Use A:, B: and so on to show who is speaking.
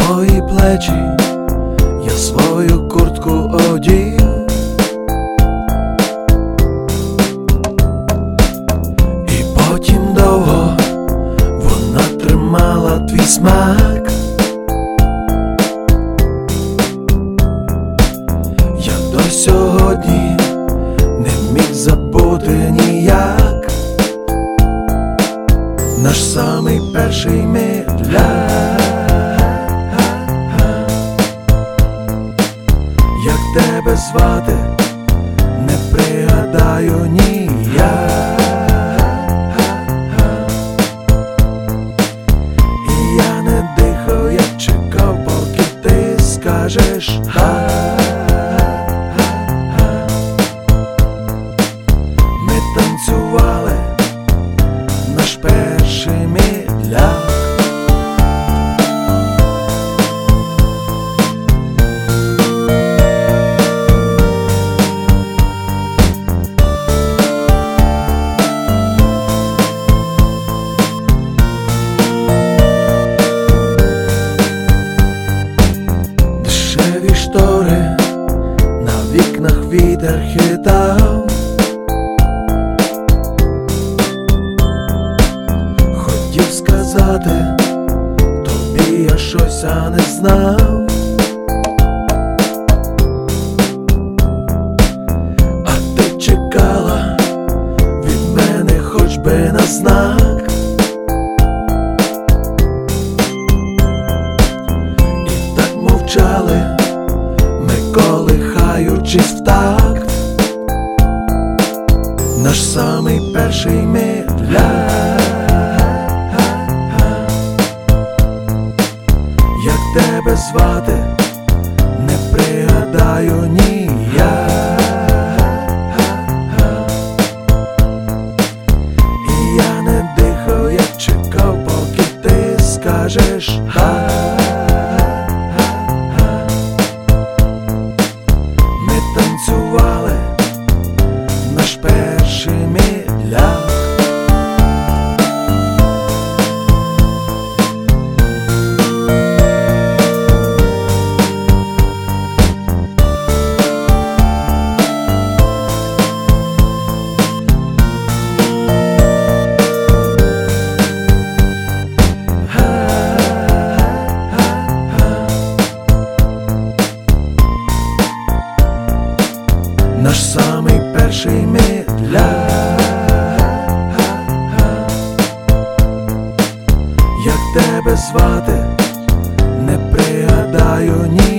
A: твої плечі я свою куртку одів, і потім довго вона тримала твій смак. Я до сьогодні не міг забути ніяк наш самий перший миляк. Як тебе звати, не пригадаю ніяк. І я не дихав, я чекав, поки ти скажеш Ми танцювали наш перший миляк. Дешеві штори на вікнах вітер хитав, хотів сказати тобі я щось, а не знав. А ти чекала від мене хоч би на знак. Мовчали ми, колихаючись в такт, наш самий перший миляк. Як тебе звати, не пригадаю ніяк. І я не дихав, я чекав, поки ти скажеш Танцювали наш перший миляк. Наш самий перший миляк. Як тебе звати, не пригадаю ні.